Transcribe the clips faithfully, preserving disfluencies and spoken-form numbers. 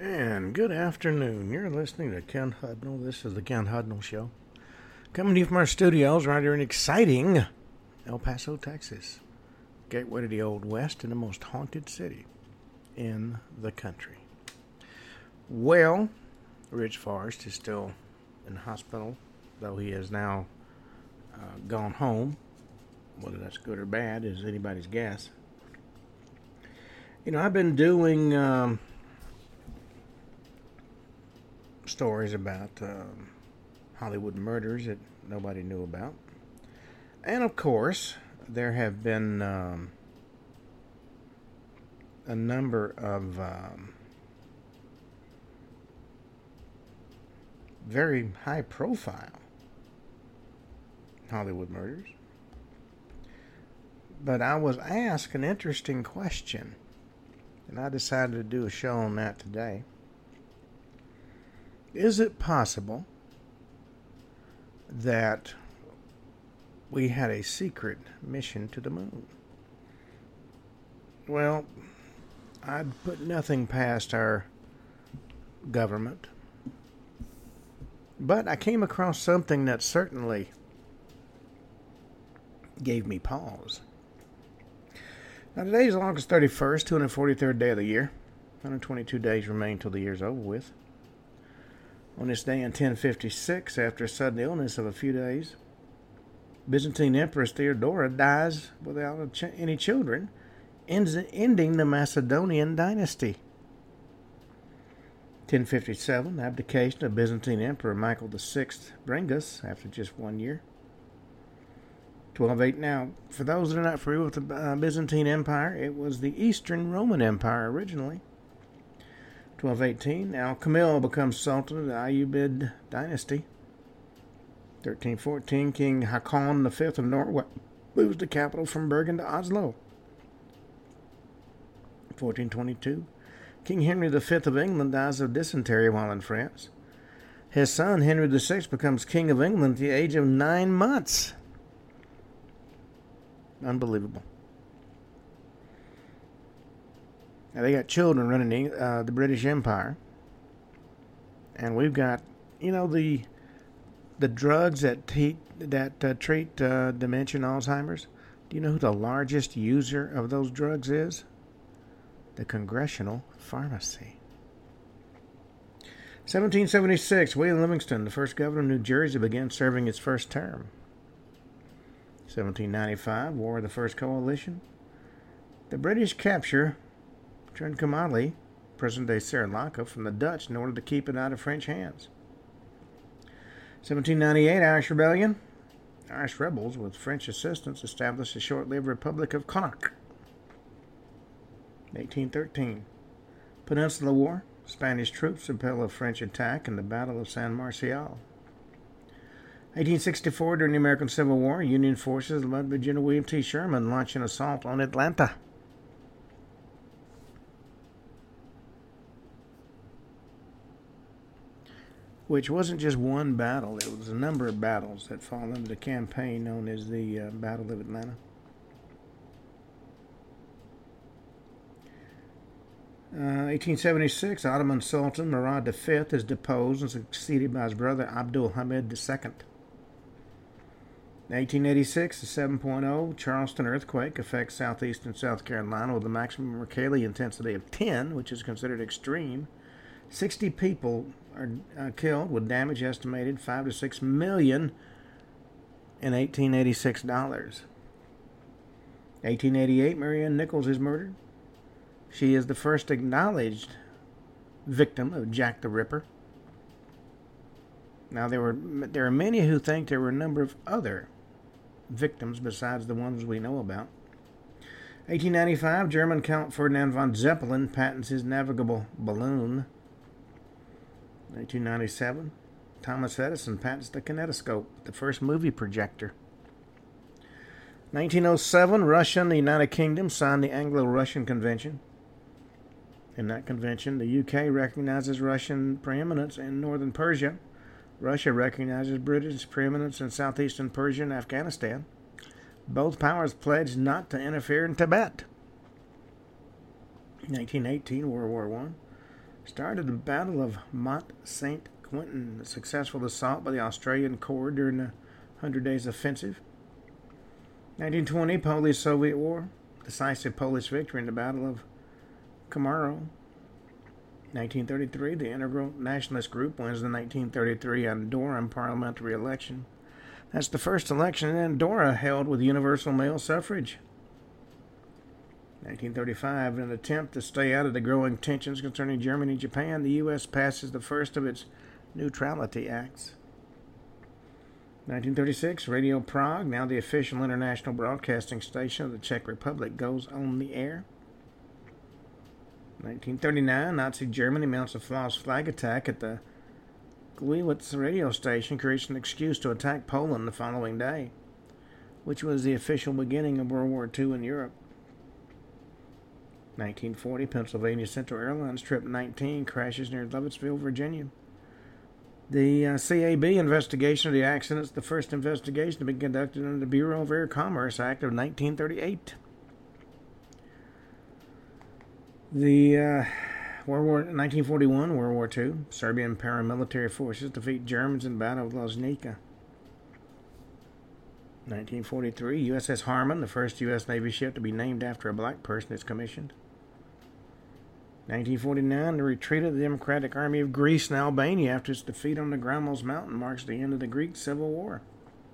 And good afternoon. You're listening to Ken Hudnall. This is the Ken Hudnall Show. Coming to you from our studios right here in exciting El Paso, Texas. Gateway to the Old West and the most haunted city in the country. Well, Rich Forrest is still in the hospital, though he has now uh, gone home. Whether that's good or bad is anybody's guess. You know, I've been doing um, stories about um, Hollywood murders that nobody knew about. And of course, there have been um, a number of um, very high profile Hollywood murders. But I was asked an interesting question, and I decided to do a show on that today. Is it possible that we had a secret mission to the moon? Well, I'd put nothing past our government. But I came across something that certainly gave me pause. Now, today is August thirty-first, two hundred forty-third day of the year. one hundred twenty-two days remain till the year's over with. On this day in ten fifty-six, after a sudden illness of a few days, Byzantine Empress Theodora dies without ch- any children, ends, ending the Macedonian dynasty. ten fifty-seven, abdication of Byzantine Emperor Michael the Sixth Brengus after just one year. twelve eight. Now, for those that are not familiar with the uh, Byzantine Empire, it was the Eastern Roman Empire originally. twelve eighteen. Now, Camille becomes Sultan of the Ayyubid dynasty. thirteen fourteen. King Haakon the Fifth of Norway moves the capital from Bergen to Oslo. fourteen twenty-two. King Henry the Fifth of England dies of dysentery while in France. His son, Henry the Sixth, becomes King of England at the age of nine months. Unbelievable. Now, they got children running uh, the British Empire. And we've got, you know, the the drugs that, te- that uh, treat uh, dementia and Alzheimer's. Do you know who the largest user of those drugs is? The Congressional Pharmacy. seventeen seventy-six, William Livingston, the first governor of New Jersey, began serving his first term. seventeen ninety-five, War of the First Coalition. The British capture Trincomalee, present-day Sri Lanka, from the Dutch in order to keep it out of French hands. seventeen ninety-eight, Irish Rebellion. Irish rebels, with French assistance, established the short-lived Republic of Connacht. eighteen thirteen, Peninsula War. Spanish troops repel a French attack in the Battle of San Marcial. eighteen sixty-four, during the American Civil War, Union forces led by General William T. Sherman launched an assault on Atlanta. Which wasn't just one battle, it was a number of battles that fall under the campaign known as the uh, Battle of Atlanta. Uh, eighteen seventy-six, Ottoman Sultan Murad the Fifth is deposed and succeeded by his brother Abdul Hamid the Second. eighteen eighty-six, the seven point oh Charleston earthquake affects southeastern South Carolina with a maximum Mercalli intensity of ten, which is considered extreme. sixty people are uh, killed, with damage estimated five to six million in eighteen eighty-six dollars. eighteen eighty-eight, Marianne Nichols is murdered. She is the first acknowledged victim of Jack the Ripper. Now, there were there are many who think there were a number of other victims besides the ones we know about. eighteen ninety-five, German Count Ferdinand von Zeppelin patents his navigable balloon. eighteen ninety-seven, Thomas Edison patents the kinetoscope, the first movie projector. nineteen oh seven, Russia and the United Kingdom signed the Anglo-Russian Convention. In that convention, the U K recognizes Russian preeminence in northern Persia. Russia recognizes British preeminence in southeastern Persia and Afghanistan. Both powers pledged not to interfere in Tibet. nineteen eighteen, World War One. started the Battle of Mont Saint Quentin, a successful assault by the Australian Corps during the Hundred Days Offensive. nineteen twenty, Polish-Soviet War, decisive Polish victory in the Battle of Komarov. nineteen thirty-three, the Integral Nationalist Group wins the nineteen thirty-three Andorran parliamentary election. That's the first election in Andorra held with universal male suffrage. nineteen thirty-five, in an attempt to stay out of the growing tensions concerning Germany and Japan, the U S passes the first of its neutrality acts. nineteen thirty-six, Radio Prague, now the official international broadcasting station of the Czech Republic, goes on the air. nineteen thirty-nine, Nazi Germany mounts a false flag attack at the Gliwice radio station, creates an excuse to attack Poland the following day, which was the official beginning of World War Two in Europe. nineteen forty, Pennsylvania Central Airlines Trip nineteen crashes near Lovettsville, Virginia. The uh, C A B investigation of the accident is the first investigation to be conducted under the Bureau of Air Commerce Act of nineteen thirty-eight. The uh, World War nineteen forty-one, World War Two, Serbian paramilitary forces defeat Germans in the Battle of Loznica. nineteen forty-three, U S S Harman, the first U S Navy ship to be named after a black person, is commissioned. nineteen forty-nine, the retreat of the Democratic Army of Greece and Albania after its defeat on the Gramos Mountain marks the end of the Greek Civil War.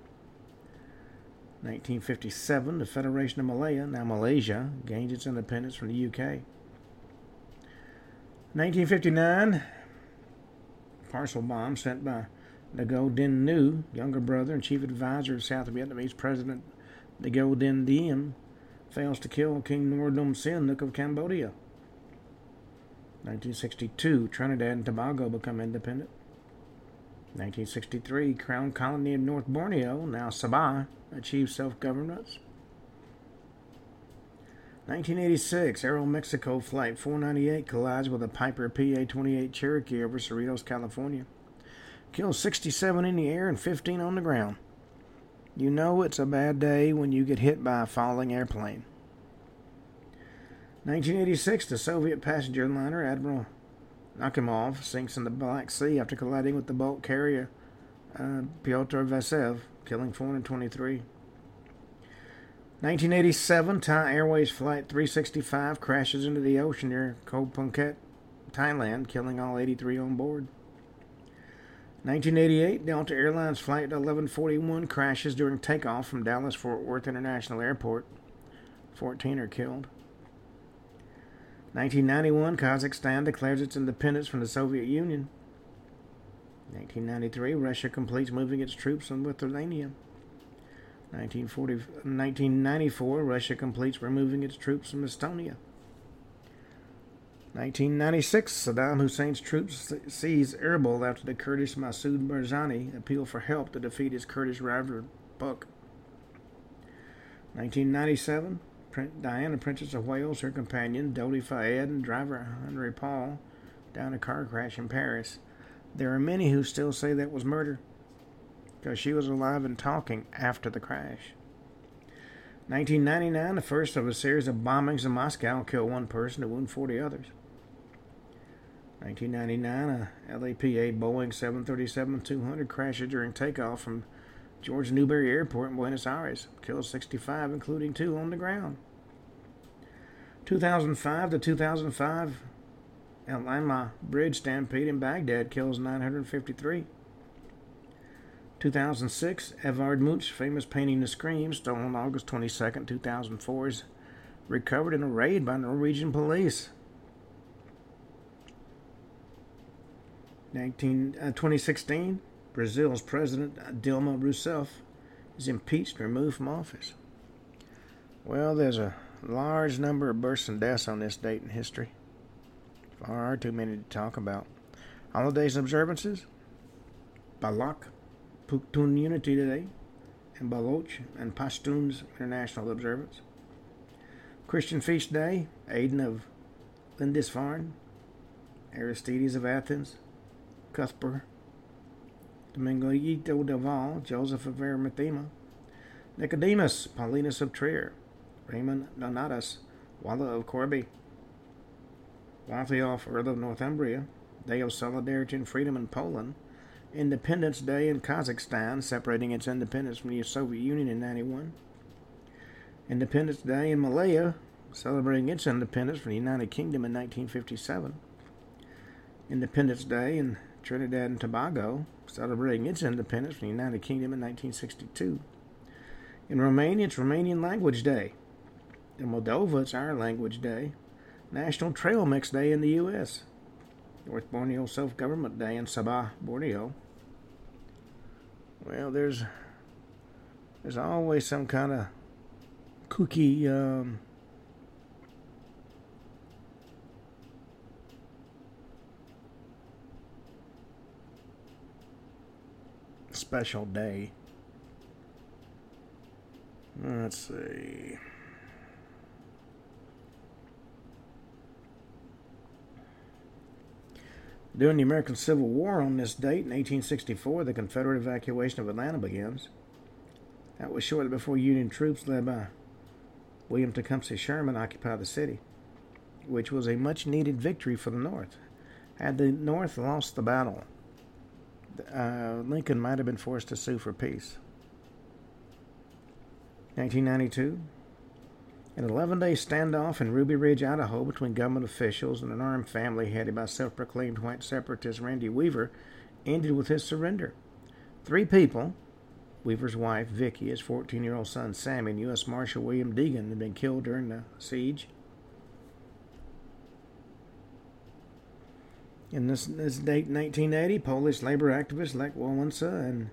nineteen fifty-seven, the Federation of Malaya, now Malaysia, gains its independence from the U K. nineteen fifty-nine, parcel bomb sent by Ngo Dinh Nhu, younger brother and chief advisor of South Vietnamese President Ngo Dinh Diem, fails to kill King Norodom Sihanouk of Cambodia. nineteen sixty-two, Trinidad and Tobago become independent. nineteen sixty-three, Crown Colony of North Borneo, now Sabah, achieves self-governance. nineteen eighty-six, Aeromexico Flight four ninety-eight collides with a Piper P A twenty-eight Cherokee over Cerritos, California. Kills sixty-seven in the air and fifteen on the ground. You know it's a bad day when you get hit by a falling airplane. nineteen eighty-six, the Soviet passenger liner Admiral Nakhimov sinks in the Black Sea after colliding with the bulk carrier uh, Pyotr Vasev, killing four hundred twenty-three. nineteen eighty-seven, Thai Airways Flight three sixty-five crashes into the ocean near Koh Phuket, Thailand, killing all eighty-three on board. nineteen eighty-eight, Delta Airlines Flight eleven forty-one crashes during takeoff from Dallas-Fort Worth International Airport. fourteen are killed. nineteen ninety-one, Kazakhstan declares its independence from the Soviet Union. nineteen ninety-three, Russia completes moving its troops in Lithuania. nineteen forty, nineteen ninety-four, Russia completes removing its troops from Estonia. nineteen ninety-six, Saddam Hussein's troops seize Erbil after the Kurdish Masoud Barzani appeal for help to defeat his Kurdish rival Buk. nineteen ninety-seven, Diana, Princess of Wales, her companion Dodi Fayed, and driver Henry Paul down a car crash in Paris. There are many who still say that was murder, because she was alive and talking after the crash. nineteen ninety-nine, the first of a series of bombings in Moscow, killed one person and wound forty others. nineteen ninety-nine, a L A P A Boeing seven thirty-seven two hundred crashes during takeoff from George Newberry Airport in Buenos Aires, kills sixty-five, including two on the ground. two thousand five, the two thousand five Al Lama Bridge stampede in Baghdad kills nine hundred fifty-three. two thousand six, Evard Munch's famous painting The Scream, stolen on August twenty-second, two thousand four, is recovered in a raid by Norwegian police. nineteen, uh, twenty sixteen, Brazil's President Dilma Rousseff is impeached and removed from office. Well, there's a large number of births and deaths on this date in history. Far too many to talk about. Holidays and observances: Balak Pukhtun Unity Day, and Baloch and Pashtuns International Observance. Christian Feast Day: Aidan of Lindisfarne, Aristides of Athens, Cuthber, Dominguito de Val, Joseph of Arimathea, Nicodemus, Paulinus of Trier, Raymond Donatus, Walla of Corbie. Waltheof, Earl of Northumbria, Day of Solidarity and Freedom in Poland, Independence Day in Kazakhstan, separating its independence from the Soviet Union in ninety-one, Independence Day in Malaya, celebrating its independence from the United Kingdom in nineteen fifty-seven, Independence Day in Trinidad and Tobago, celebrating its independence from the United Kingdom in nineteen sixty-two. In Romania, it's Romanian Language Day. In Moldova, it's our Language Day. National Trail Mix Day in the U S North Borneo Self-Government Day in Sabah, Borneo. Well, there's there's always some kind of kooky um, special day. Let's see. During the American Civil War on this date, in eighteen sixty-four, the Confederate evacuation of Atlanta begins. That was shortly before Union troops led by William Tecumseh Sherman occupied the city, which was a much-needed victory for the North. Had the North lost the battle, uh, Lincoln might have been forced to sue for peace. nineteen ninety-two, an eleven-day standoff in Ruby Ridge, Idaho, between government officials and an armed family headed by self-proclaimed white separatist Randy Weaver ended with his surrender. Three people, Weaver's wife, Vicky, his fourteen-year-old son, Sammy, and U S Marshal William Deegan, had been killed during the siege. In this, this date, nineteen eighty, Polish labor activist Lech Wałęsa and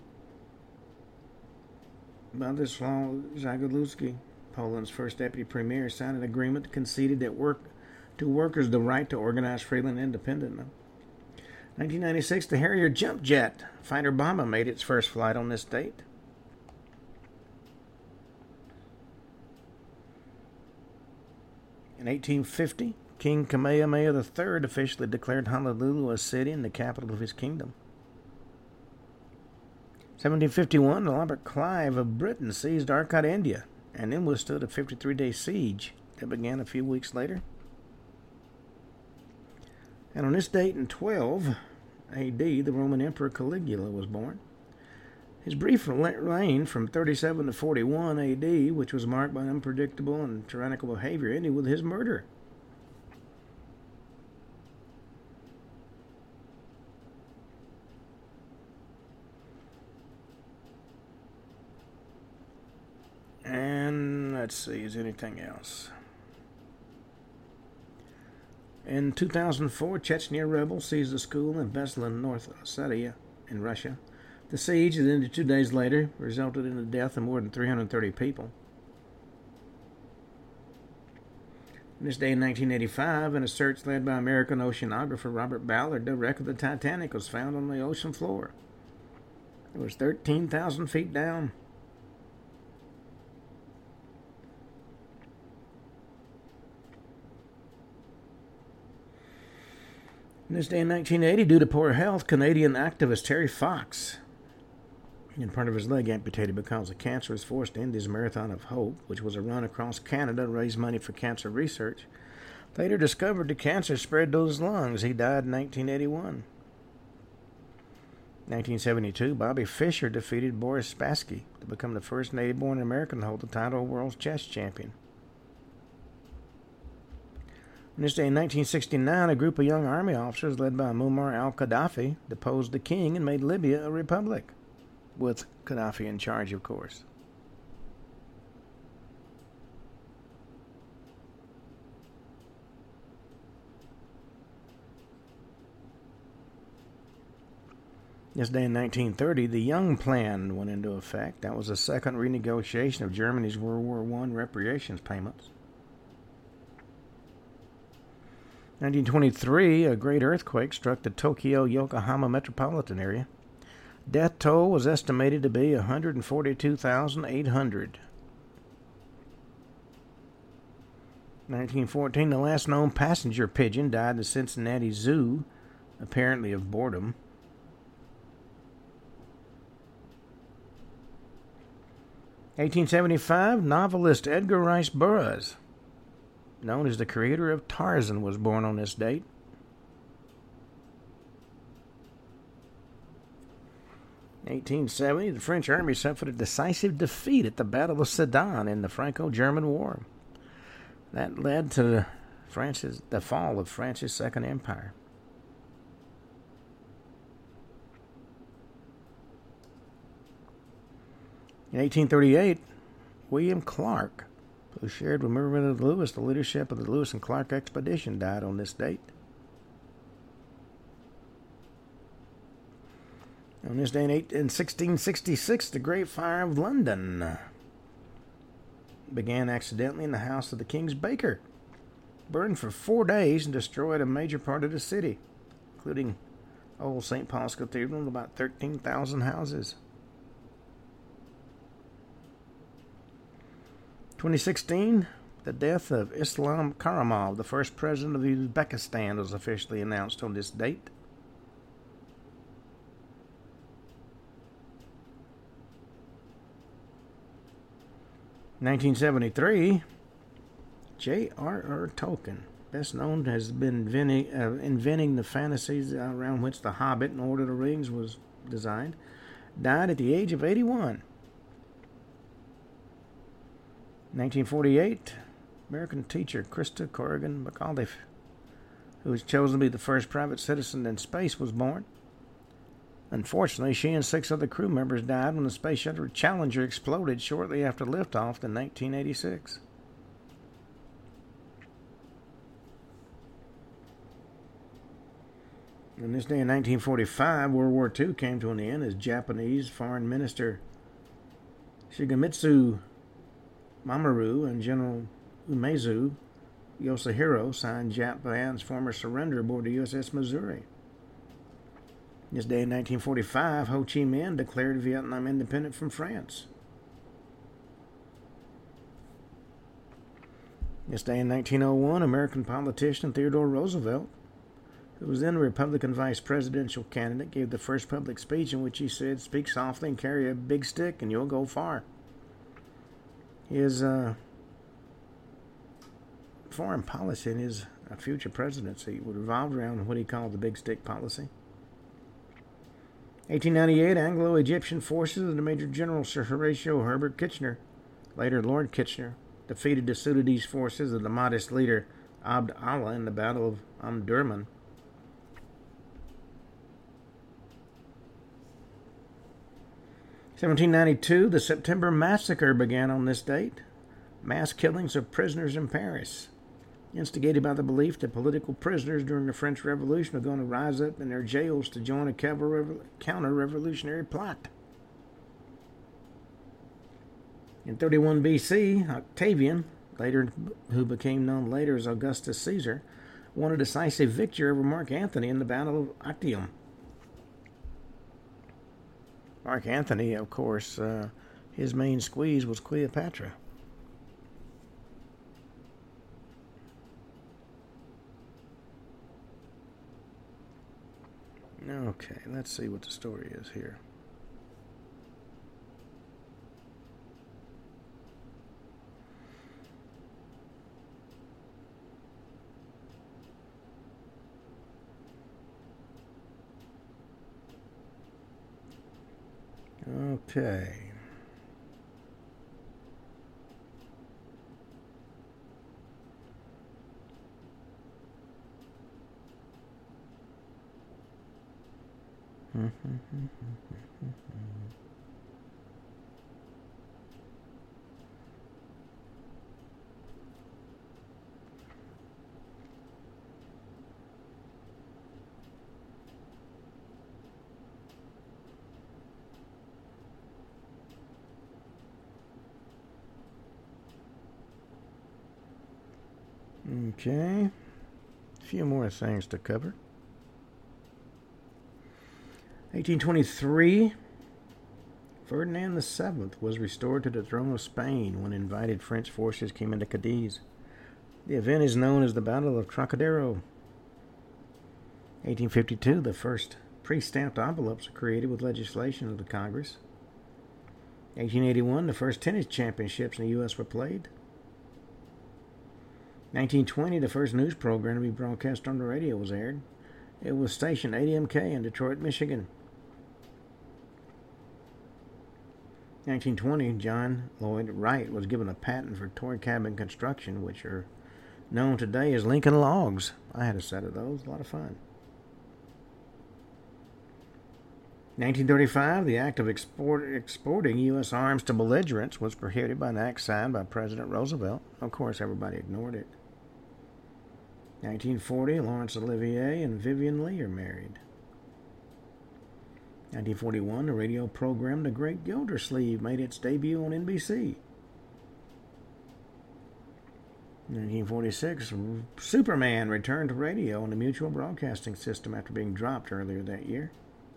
Władysław Jagiellowski, Poland's first deputy premier, signed an agreement that conceded that work to workers the right to organize freely and independently. nineteen ninety-six, the Harrier jump jet fighter bomber made its first flight on this date. In eighteen fifty, King Kamehameha the third officially declared Honolulu a city and the capital of his kingdom. seventeen fifty-one, Robert Clive of Britain seized Arcot, India, and then withstood a fifty-three-day siege that began a few weeks later. And on this date in twelve A D, the Roman Emperor Caligula was born. His brief reign from thirty-seven to forty-one A D, which was marked by unpredictable and tyrannical behavior, ended with his murder. And let's see, is anything else? In two thousand four, Chechnya rebels seized a school in Beslan, North Ossetia, in Russia. The siege that ended two days later resulted in the death of more than three hundred thirty people. On this day in nineteen eighty-five, in a search led by American oceanographer Robert Ballard, the wreck of the Titanic was found on the ocean floor. It was thirteen thousand feet down. On this day in nineteen eighty, due to poor health, Canadian activist Terry Fox, and part of his leg amputated because of cancer, was forced to end his Marathon of Hope, which was a run across Canada to raise money for cancer research. Later discovered the cancer spread to his lungs. He died in nineteen eighty-one. nineteen seventy-two, Bobby Fischer defeated Boris Spassky to become the first native-born American to hold the title of world chess champion. On this day in nineteen sixty-nine, a group of young army officers led by Muammar al-Gaddafi deposed the king and made Libya a republic, with Gaddafi in charge, of course. This day in nineteen thirty, the Young Plan went into effect. That was the second renegotiation of Germany's World War One reparations payments. nineteen twenty-three, a great earthquake struck the Tokyo-Yokohama metropolitan area. Death toll was estimated to be one hundred forty-two thousand eight hundred. nineteen fourteen, the last known passenger pigeon died in the Cincinnati Zoo, apparently of boredom. eighteen seventy-five, novelist Edgar Rice Burroughs known as the creator of Tarzan, was born on this date. eighteen seventy, the French army suffered a decisive defeat at the Battle of Sedan in the Franco-German War. That led to the, France's, the fall of France's Second Empire. In eighteen thirty-eight, William Clark, who shared with Mervyn Lewis the leadership of the Lewis and Clark expedition, died on this date. On this day in, eight, in sixteen sixty-six, the Great Fire of London began accidentally in the house of the King's baker, burned for four days and destroyed a major part of the city, including Old Saint Paul's Cathedral and about thirteen thousand houses. twenty sixteen, the death of Islam Karimov, the first president of Uzbekistan, was officially announced on this date. nineteen seventy-three, J R R Tolkien, best known as been inventing, uh, inventing the fantasies around which The Hobbit and Lord of the Rings was designed, died at the age of eighty-one. nineteen forty-eight, American teacher Krista Corrigan McAuliffe, who was chosen to be the first private citizen in space, was born. Unfortunately, she and six other crew members died when the space shuttle Challenger exploded shortly after liftoff in nineteen eighty-six. On this day in nineteen forty-five, World War Two came to an end as Japanese Foreign Minister Shigemitsu Mamoru and General Umezu Yoshihiro signed Japan's former surrender aboard the U S S Missouri. This day in nineteen forty-five, Ho Chi Minh declared Vietnam independent from France. This day in nineteen oh one, American politician Theodore Roosevelt, who was then a Republican vice presidential candidate, gave the first public speech in which he said, "Speak softly and carry a big stick and you'll go far." His uh, foreign policy in his uh, future presidency would revolve around what he called the big stick policy. eighteen ninety-eight, Anglo-Egyptian forces under Major General Sir Horatio Herbert Kitchener, later Lord Kitchener, defeated the Sudanese forces of the Mahdist leader Abd Allah in the Battle of Omdurman. seventeen ninety-two, the September Massacre began on this date. Mass killings of prisoners in Paris, instigated by the belief that political prisoners during the French Revolution are going to rise up in their jails to join a counter-revolutionary plot. In thirty-one B C, Octavian, later who became known later as Augustus Caesar, won a decisive victory over Mark Antony in the Battle of Actium. Mark Antony, of course, uh, his main squeeze was Cleopatra. Okay, let's see what the story is here. Okay. Okay, a few more things to cover. eighteen twenty-three, Ferdinand the Seventh was restored to the throne of Spain when invited French forces came into Cadiz. The event is known as the Battle of Trocadero. eighteen fifty-two, the first pre-stamped envelopes were created with legislation of the Congress. eighteen eighty-one, the first tennis championships in the U S were played. nineteen twenty, the first news program to be broadcast on the radio was aired. It was stationed A M K in Detroit, Michigan. nineteen twenty, John Lloyd Wright was given a patent for toy cabin construction, which are known today as Lincoln Logs. I had a set of those, a lot of fun. nineteen thirty-five, the act of export, exporting U S arms to belligerents was prohibited by an act signed by President Roosevelt. Of course, everybody ignored it. nineteen forty, Laurence Olivier and Vivian Leigh are married. nineteen forty-one, the radio program The Great Gildersleeve made its debut on N B C. nineteen forty-six, Superman returned to radio on the Mutual Broadcasting System after being dropped earlier that year.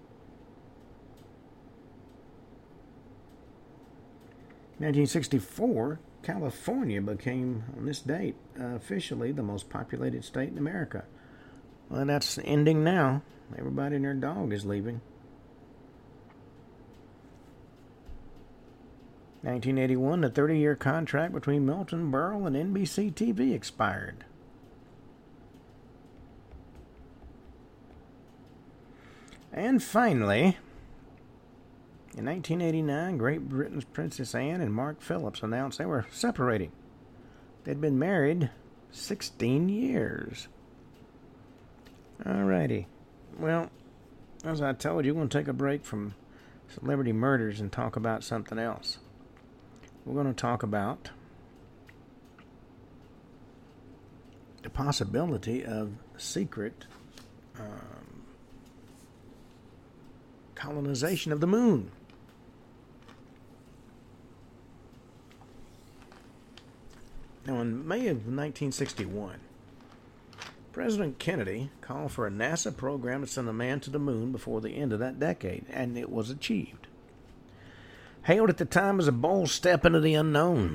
nineteen sixty-four, California became, on this date, uh, officially the most populated state in America. Well, that's ending now. Everybody and their dog is leaving. nineteen eighty-one, the thirty-year contract between Milton Berle and N B C T V expired. And finally, in nineteen eighty-nine, Great Britain's Princess Anne and Mark Phillips announced they were separating. They'd been married sixteen years. Alrighty. Well, as I told you, we're going to take a break from celebrity murders and talk about something else. We're going to talk about the possibility of secret um, colonization of the moon. Now, in May of nineteen sixty-one, President Kennedy called for a NASA program to send a man to the moon before the end of that decade, and it was achieved. Hailed at the time as a bold step into the unknown.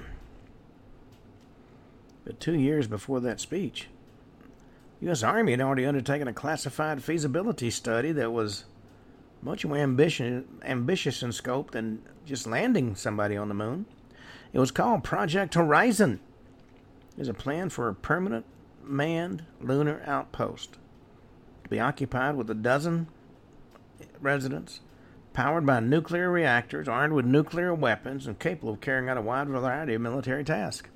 But two years before that speech, the U S Army had already undertaken a classified feasibility study that was much more ambitious, ambitious in scope than just landing somebody on the moon. It was called Project Horizon. It was a plan for a permanent manned lunar outpost to be occupied with a dozen residents, powered by nuclear reactors, armed with nuclear weapons, and capable of carrying out a wide variety of military tasks.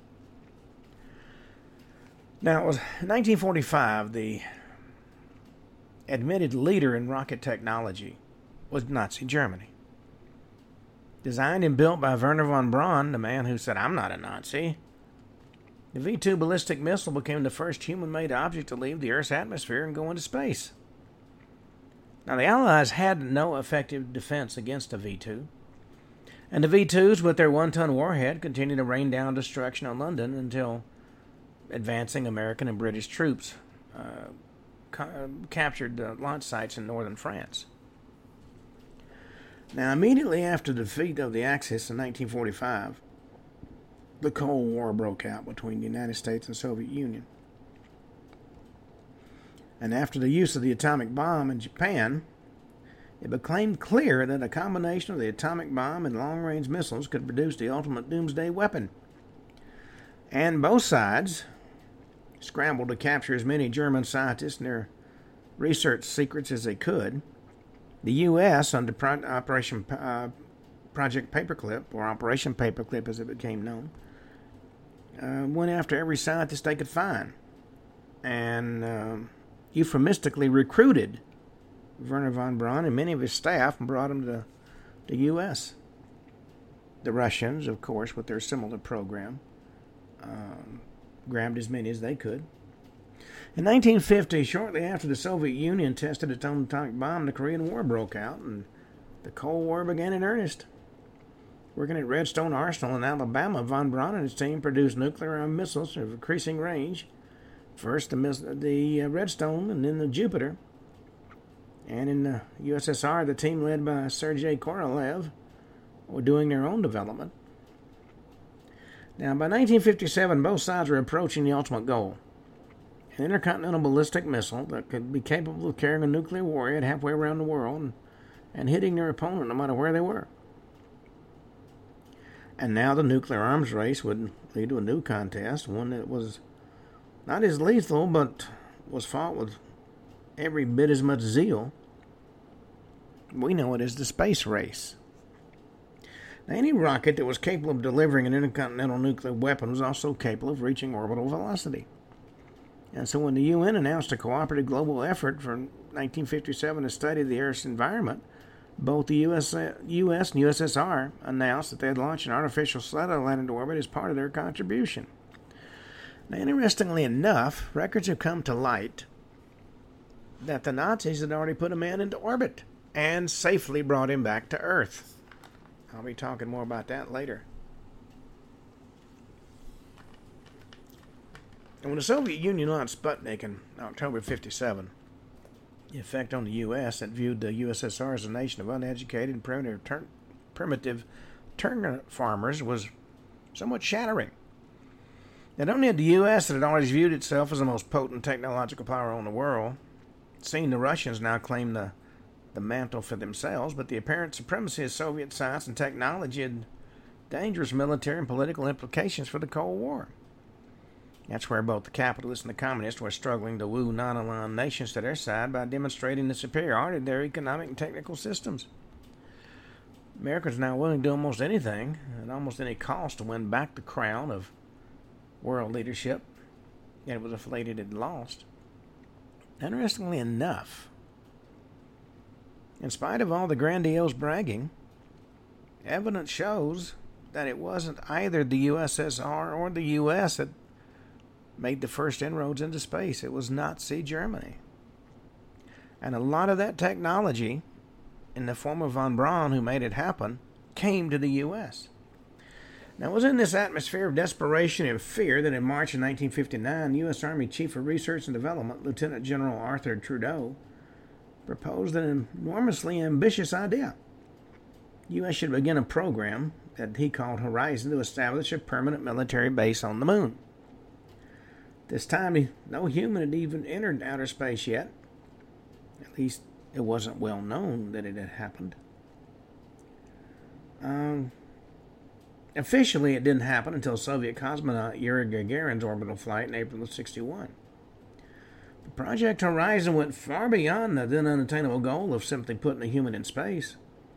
Now, it was nineteen forty-five, the admitted leader in rocket technology was Nazi Germany. Designed and built by Wernher von Braun, the man who said, "I'm not a Nazi," the V two ballistic missile became the first human-made object to leave the Earth's atmosphere and go into space. Now, the Allies had no effective defense against a V two, and the V twos, with their one-ton warhead, continued to rain down destruction on London until advancing American and British troops uh, ca- captured the launch sites in northern France. Now, immediately after the defeat of the Axis in nineteen forty-five, the Cold War broke out between the United States and Soviet Union. And after the use of the atomic bomb in Japan, it became clear that a combination of the atomic bomb and long-range missiles could produce the ultimate doomsday weapon. And both sides scrambled to capture as many German scientists and their research secrets as they could. The U S, under Pro- Operation uh, Project Paperclip, or Operation Paperclip as it became known, uh, went after every scientist they could find, and uh, euphemistically recruited Wernher von Braun and many of his staff and brought them to the U S. The Russians, of course, with their similar program, um, grabbed as many as they could. In nineteen fifty, shortly after the Soviet Union tested its own atomic bomb, the Korean War broke out, and the Cold War began in earnest. Working at Redstone Arsenal in Alabama, von Braun and his team produced nuclear-armed missiles of increasing range. First the, miss- the uh, Redstone, and then the Jupiter. And in the U S S R, the team led by Sergei Korolev were doing their own development. Now, by nineteen fifty-seven, both sides were approaching the ultimate goal: an intercontinental ballistic missile that could be capable of carrying a nuclear warhead halfway around the world and, and hitting their opponent no matter where they were. And now the nuclear arms race would lead to a new contest, one that was Not as lethal, but was fought with every bit as much zeal. We know it as the space race. Now, any rocket that was capable of delivering an intercontinental nuclear weapon was also capable of reaching orbital velocity. And so when the U N announced a cooperative global effort from nineteen fifty-seven to study the Earth's environment, both the U S, U S and U S S R announced that they had launched an artificial satellite into orbit as part of their contribution. Now, interestingly enough, records have come to light that the Nazis had already put a man into orbit and safely brought him back to Earth. I'll be talking more about that later. And when the Soviet Union launched Sputnik in October fifty-seven, the effect on the U S that viewed the U S S R as a nation of uneducated and primitive, ter- primitive turnip farmers was somewhat shattering. Not only had the U S that had always viewed itself as the most potent technological power in the world, seeing the Russians now claim the, the mantle for themselves, but the apparent supremacy of Soviet science and technology had dangerous military and political implications for the Cold War. That's where both the capitalists and the communists were struggling to woo non-aligned nations to their side by demonstrating the superiority of their economic and technical systems. America is now willing to do almost anything, at almost any cost, to win back the crown of world leadership that it was afraid it had lost. Interestingly enough, in spite of all the grandiose bragging, evidence shows that it wasn't either the U S S R or the U S that made the first inroads into space. It was Nazi Germany. And a lot of that technology, in the form of von Braun, who made it happen, came to the U S. Now, it was in this atmosphere of desperation and fear that in March of nineteen fifty-nine, U S Army Chief of Research and Development, Lieutenant General Arthur Trudeau, proposed an enormously ambitious idea. The U S should begin a program that he called Horizon to establish a permanent military base on the moon. This time, no human had even entered outer space yet. At least, it wasn't well known that it had happened. Um, officially, it didn't happen until Soviet cosmonaut Yuri Gagarin's orbital flight in April of sixty-one. The Project Horizon went far beyond the then unattainable goal of simply putting a human in space.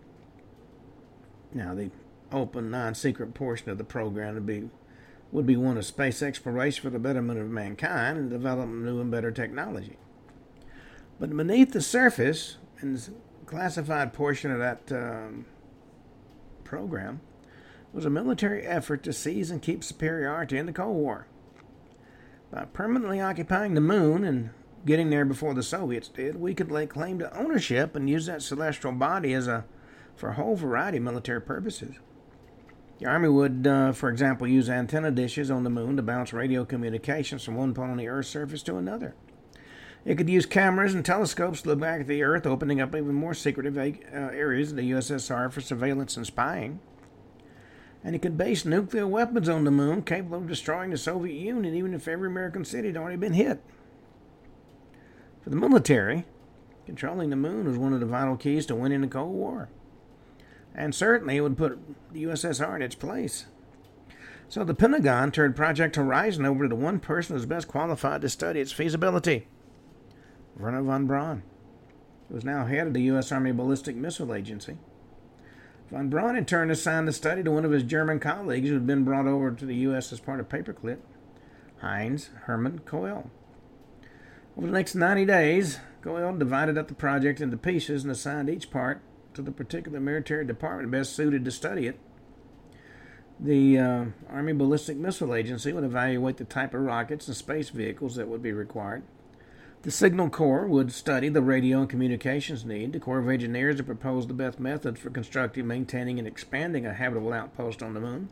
Now, the open, non-secret portion of the program would be would be one of space exploration for the betterment of mankind and the development of new and better technology. But beneath the surface, in the classified portion of that um, program, was a military effort to seize and keep superiority in the Cold War. By permanently occupying the moon and getting there before the Soviets did, we could lay claim to ownership and use that celestial body as a for a whole variety of military purposes. The Army would, uh, for example, use antenna dishes on the moon to bounce radio communications from one point on the Earth's surface to another. It could use cameras and telescopes to look back at the Earth, opening up even more secretive uh, areas of the U S S R for surveillance and spying. And it could base nuclear weapons on the moon, capable of destroying the Soviet Union, even if every American city had already been hit. For the military, controlling the moon was one of the vital keys to winning the Cold War. And certainly it would put the U S S R in its place. So the Pentagon turned Project Horizon over to the one person who was best qualified to study its feasibility, Wernher von Braun, who was now head of the U S Army Ballistic Missile Agency. Von Braun in turn assigned the study to one of his German colleagues who had been brought over to the U S as part of Paperclip, Heinz Hermann Koelle. Over the next ninety days, Koelle divided up the project into pieces and assigned each part to the particular military department best suited to study it. The uh, Army Ballistic Missile Agency would evaluate the type of rockets and space vehicles that would be required. The Signal Corps would study the radio and communications need. The Corps of Engineers would propose the best methods for constructing, maintaining, and expanding a habitable outpost on the moon.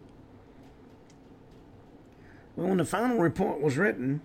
Well, when the final report was written,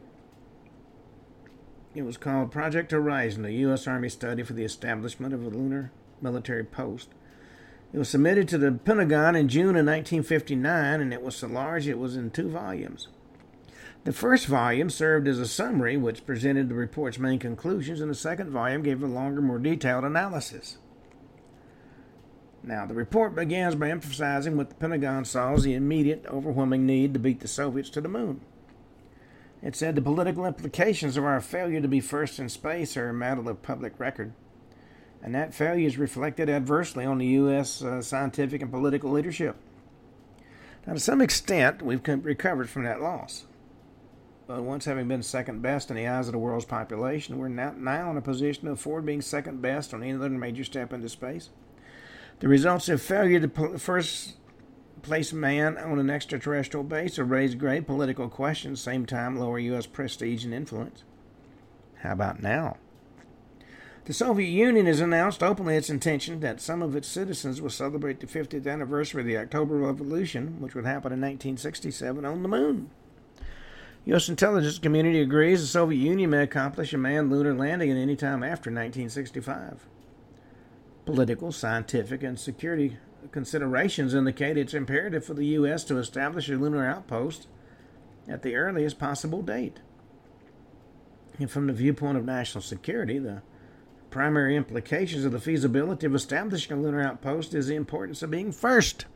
it was called Project Horizon, a U S Army study for the establishment of a lunar military post. It was submitted to the Pentagon in June of nineteen fifty-nine, and it was so large it was in two volumes. The first volume served as a summary which presented the report's main conclusions, and the second volume gave a longer, more detailed analysis. Now, the report begins by emphasizing what the Pentagon saw as the immediate, overwhelming need to beat the Soviets to the moon. It said the political implications of our failure to be first in space are a matter of public record, and that failure is reflected adversely on the U S uh, scientific and political leadership. Now, to some extent, we've recovered from that loss. But once having been second best in the eyes of the world's population, we're now, now in a position to afford being second best on any other major step into space. The results of failure to pl- first place man on an extraterrestrial base have raised great political questions, same time lower U S prestige and influence. How about now? The Soviet Union has announced openly its intention that some of its citizens will celebrate the fiftieth anniversary of the October Revolution, which would happen in nineteen sixty-seven, on the moon. U S intelligence community agrees the Soviet Union may accomplish a manned lunar landing at any time after nineteen sixty-five. Political, scientific, and security considerations indicate it's imperative for the U S to establish a lunar outpost at the earliest possible date. And from the viewpoint of national security, the primary implications of the feasibility of establishing a lunar outpost is the importance of being first.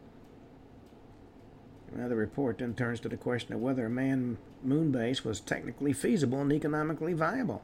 Now, the report then turns to the question of whether a manned moon base was technically feasible and economically viable.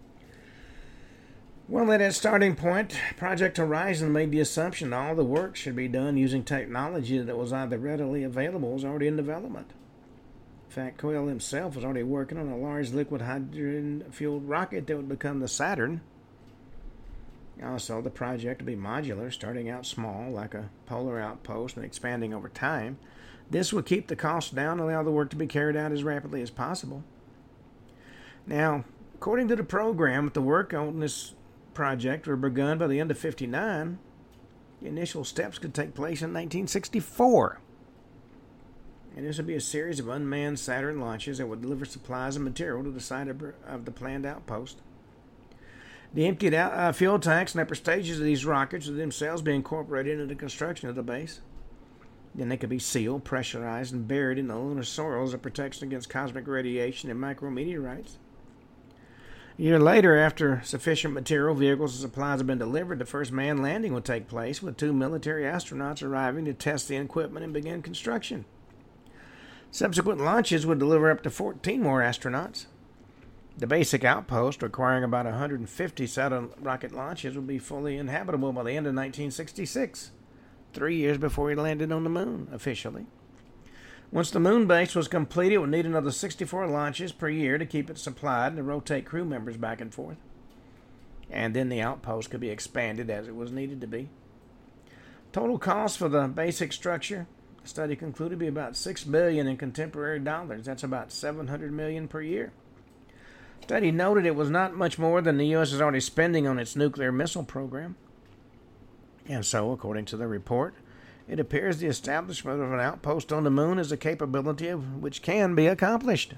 Well, at that starting point, Project Horizon made the assumption that all the work should be done using technology that was either readily available or was already in development. In fact, Coyle himself was already working on a large liquid hydrogen-fueled rocket that would become the Saturn. Also, the project would be modular, starting out small, like a polar outpost, and expanding over time. This would keep the costs down and allow the work to be carried out as rapidly as possible. Now, according to the program, the work on this project were begun by the end of fifty-nine. The initial steps could take place in nineteen sixty-four. And this would be a series of unmanned Saturn launches that would deliver supplies and material to the site of, of the planned outpost. The emptied out, uh, fuel tanks and upper stages of these rockets would themselves be incorporated into the construction of the base. Then they could be sealed, pressurized, and buried in the lunar soil as a protection against cosmic radiation and micrometeorites. A year later, after sufficient material, vehicles, and supplies have been delivered, the first manned landing would take place, with two military astronauts arriving to test the equipment and begin construction. Subsequent launches would deliver up to fourteen more astronauts. The basic outpost, requiring about one hundred fifty Saturn rocket launches, would be fully inhabitable by the end of nineteen sixty-six, three years before he landed on the moon, officially. Once the moon base was completed, it would need another sixty-four launches per year to keep it supplied and to rotate crew members back and forth. And then the outpost could be expanded as it was needed to be. Total cost for the basic structure, the study concluded, to be about six billion dollars in contemporary dollars. That's about seven hundred million dollars per year. The study noted it was not much more than the U S is already spending on its nuclear missile program. And so, according to the report, it appears the establishment of an outpost on the moon is a capability of which can be accomplished.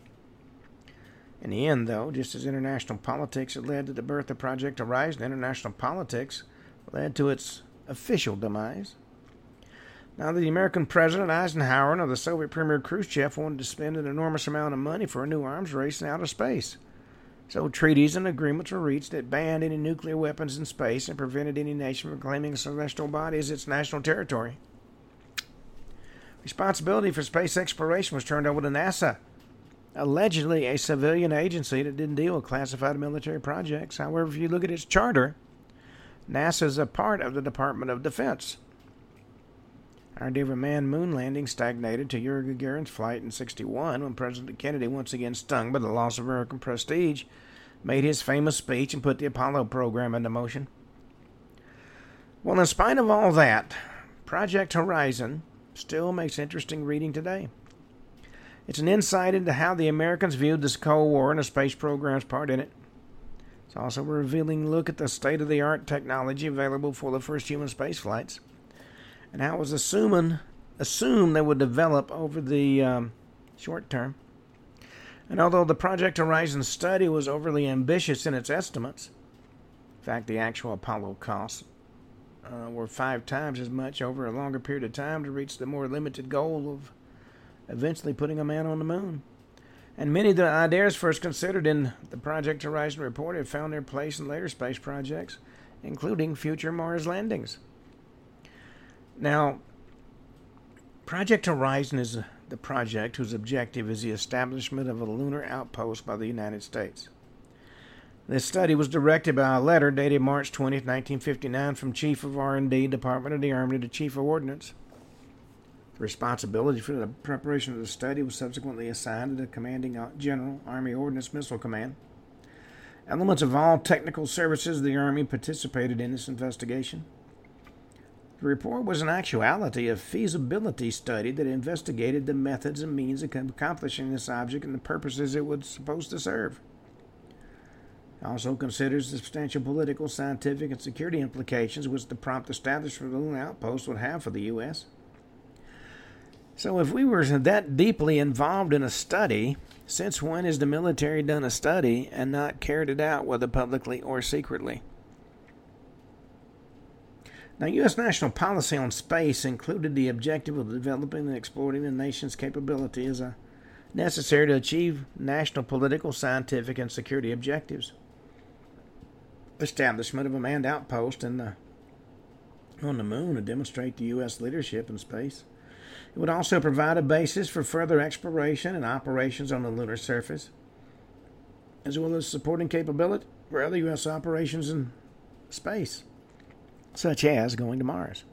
In the end, though, just as international politics had led to the birth of Project Horizon, international politics led to its official demise. Now, the American President Eisenhower and the Soviet Premier Khrushchev wanted to spend an enormous amount of money for a new arms race in outer space. So treaties and agreements were reached that banned any nuclear weapons in space and prevented any nation from claiming a celestial body as its national territory. Responsibility for space exploration was turned over to NASA, allegedly a civilian agency that didn't deal with classified military projects. However, if you look at its charter, NASA is a part of the Department of Defense. Our idea of a manned moon landing stagnated to Yuri Gagarin's flight in sixty-one, when President Kennedy, once again stung by the loss of American prestige, made his famous speech and put the Apollo program into motion. Well, in spite of all that, Project Horizon still makes interesting reading today. It's an insight into how the Americans viewed this Cold War and the space program's part in it. It's also a revealing look at the state-of-the-art technology available for the first human space flights, and how it was assuming, assumed they would develop over the um, short term. And although the Project Horizon study was overly ambitious in its estimates, in fact, the actual Apollo costs uh, were five times as much over a longer period of time to reach the more limited goal of eventually putting a man on the moon. And many of the ideas first considered in the Project Horizon report have found their place in later space projects, including future Mars landings. Now, Project Horizon is the project, whose objective is the establishment of a lunar outpost by the United States. This study was directed by a letter dated March twentieth, nineteen fifty-nine, from Chief of R and D, Department of the Army, to Chief of Ordnance. The responsibility for the preparation of the study was subsequently assigned to the Commanding General, Army Ordnance Missile Command. Elements of all technical services of the Army participated in this investigation. The report was in actuality a feasibility study that investigated the methods and means of accomplishing this object and the purposes it was supposed to serve. It also considers the substantial political, scientific, and security implications which the prompt establishment of the lunar outpost would have for the U S So if we were that deeply involved in a study, since when has the military done a study and not carried it out, whether publicly or secretly? Now, U S national policy on space included the objective of developing and exploiting the nation's capability as a necessary to achieve national political, scientific, and security objectives. Establishment of a manned outpost in the, on the moon to demonstrate the U S leadership in space. It would also provide a basis for further exploration and operations on the lunar surface, as well as supporting capability for other U S operations in space, such as going to Mars.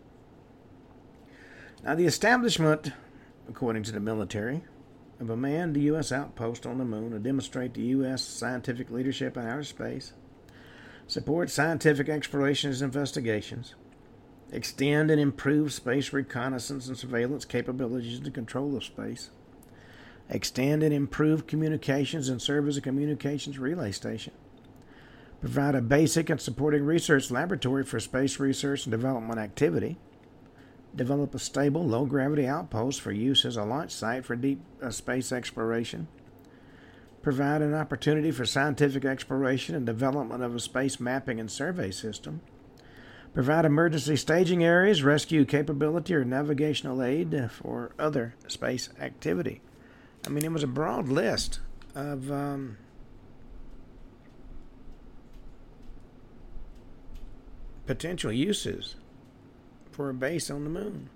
Now, the establishment, according to the military, of a manned U S outpost on the moon to demonstrate the U S scientific leadership in outer space, support scientific explorations and investigations, extend and improve space reconnaissance and surveillance capabilities and control of space, extend and improve communications and serve as a communications relay station, provide a basic and supporting research laboratory for space research and development activity, develop a stable, low-gravity outpost for use as a launch site for deep uh, space exploration, provide an opportunity for scientific exploration and development of a space mapping and survey system, provide emergency staging areas, rescue capability, or navigational aid for other space activity. I mean, it was a broad list of um, potential uses for a base on the moon.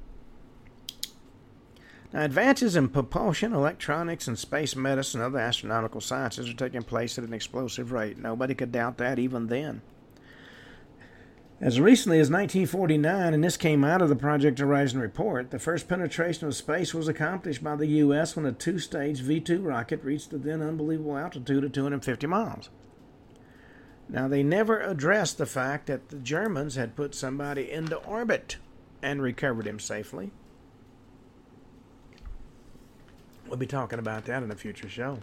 Now, advances in propulsion, electronics, and space medicine and other astronautical sciences are taking place at an explosive rate. Nobody could doubt that even then. As recently as nineteen forty-nine, and this came out of the Project Horizon report, the first penetration of space was accomplished by the U S when a two-stage V two rocket reached the then unbelievable altitude of two hundred fifty miles. Now, they never addressed the fact that the Germans had put somebody into orbit and recovered him safely. We'll be talking about that in a future show.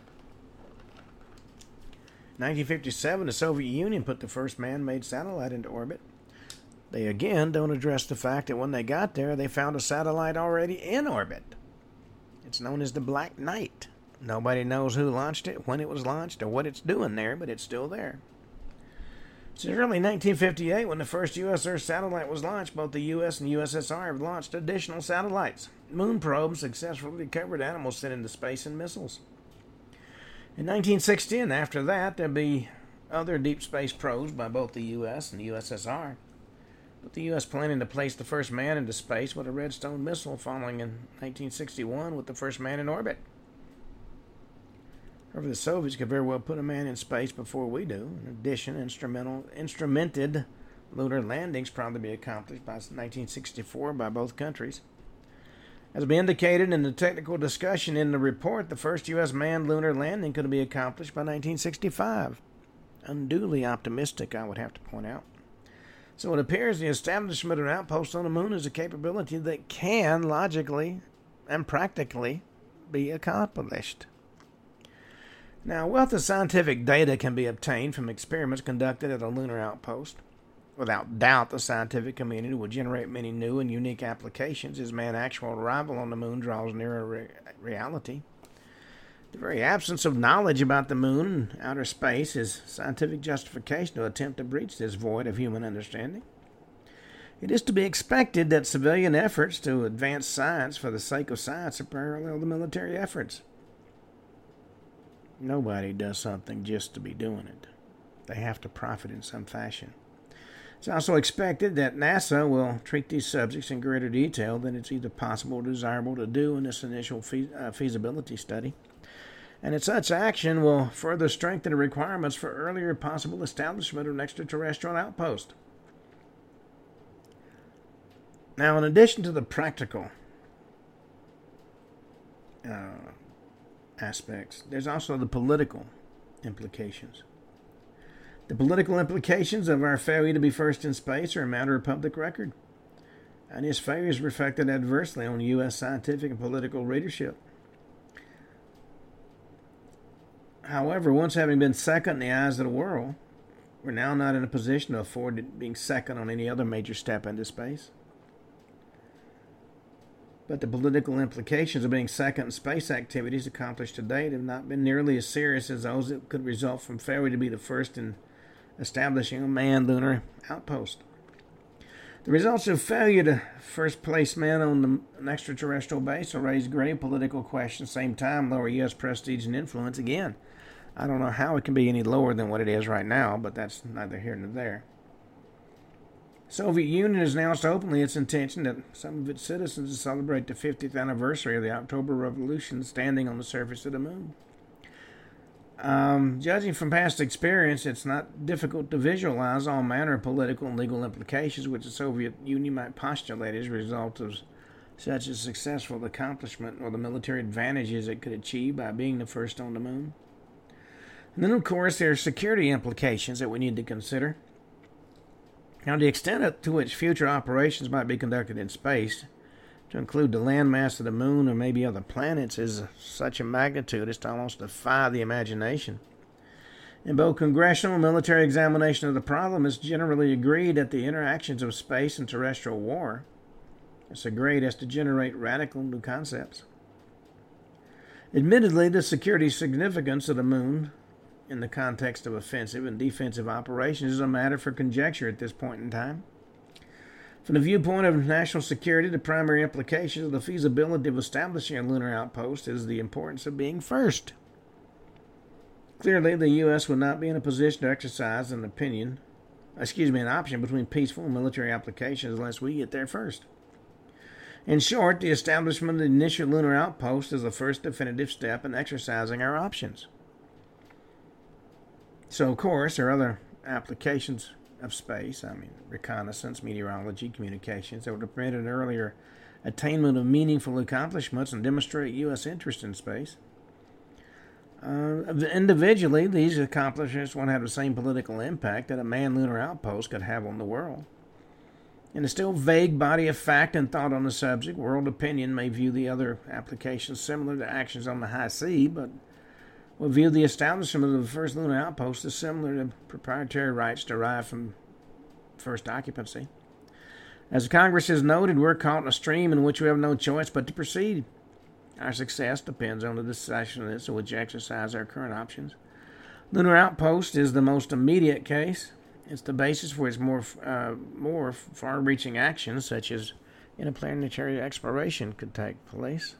nineteen fifty-seven, the Soviet Union put the first man-made satellite into orbit. They again don't address the fact that when they got there, they found a satellite already in orbit. It's known as the Black Knight. Nobody knows who launched it, when it was launched, or what it's doing there, but it's still there. Since early nineteen fifty-eight, when the first U S Earth satellite was launched, both the U S and U S S R have launched additional satellites. Moon probes successfully recovered animals sent into space and missiles. In nineteen sixty, and after that, there'll be other deep space probes by both the U S and the U S S R. With the U S planning to place the first man into space with a Redstone missile, following in nineteen sixty-one with the first man in orbit. However, the Soviets could very well put a man in space before we do. In addition, instrumental, instrumented lunar landings probably be accomplished by nineteen sixty-four by both countries. As we indicated in the technical discussion in the report, the first U S manned lunar landing could be accomplished by nineteen sixty-five. Unduly optimistic, I would have to point out. So it appears the establishment of an outpost on the moon is a capability that can logically and practically be accomplished. Now, a wealth of scientific data can be obtained from experiments conducted at a lunar outpost. Without doubt, the scientific community will generate many new and unique applications as man's actual arrival on the moon draws nearer re- reality. The very absence of knowledge about the moon and outer space is scientific justification to attempt to breach this void of human understanding. It is to be expected that civilian efforts to advance science for the sake of science are parallel to military efforts. Nobody does something just to be doing it. They have to profit in some fashion. It's also expected that NASA will treat these subjects in greater detail than it's either possible or desirable to do in this initial fe- uh, feasibility study. And that such action will further strengthen the requirements for earlier possible establishment of an extraterrestrial outpost. Now, in addition to the practical uh, aspects, there's also the political implications. The political implications of our failure to be first in space are a matter of public record, and its failure is reflected adversely on U S scientific and political leadership. However, once having been second in the eyes of the world, we're now not in a position to afford being second on any other major step into space. But the political implications of being second in space activities accomplished to date have not been nearly as serious as those that could result from failure to be the first in establishing a manned lunar outpost. The results of failure to first place men on the, an extraterrestrial base will raise grave political questions, same time lower U S prestige and influence again. I don't know how it can be any lower than what it is right now, but that's neither here nor there. The Soviet Union has announced openly its intention that some of its citizens will celebrate the fiftieth anniversary of the October Revolution standing on the surface of the moon. Um, judging from past experience, it's not difficult to visualize all manner of political and legal implications which the Soviet Union might postulate as a result of such a successful accomplishment or the military advantages it could achieve by being the first on the moon. And then, of course, there are security implications that we need to consider. Now, the extent to which future operations might be conducted in space, to include the landmass of the moon or maybe other planets, is such a magnitude as to almost defy the imagination. In both congressional and military examination of the problem, it's generally agreed that the interactions of space and terrestrial war are so great as to generate radical new concepts. Admittedly, the security significance of the moon in the context of offensive and defensive operations is a matter for conjecture at this point in time. From the viewpoint of national security, the primary implication of the feasibility of establishing a lunar outpost is the importance of being first. Clearly, the U S would not be in a position to exercise an opinion, excuse me, an option between peaceful and military applications unless we get there first. In short, the establishment of the initial lunar outpost is the first definitive step in exercising our options. So, of course, there are other applications of space, I mean, reconnaissance, meteorology, communications, that would permit an earlier attainment of meaningful accomplishments and demonstrate U S interest in space. Uh, individually, these accomplishments won't have the same political impact that a manned lunar outpost could have on the world. In a still vague body of fact and thought on the subject, world opinion may view the other applications similar to actions on the high sea, but will view the establishment of the first lunar outpost as similar to proprietary rights derived from first occupancy. As Congress has noted, we're caught in a stream in which we have no choice but to proceed. Our success depends on the decisiveness in which we exercise our current options. Lunar outpost is the most immediate case. It's the basis for its more, uh, more far-reaching actions, such as interplanetary exploration, could take place.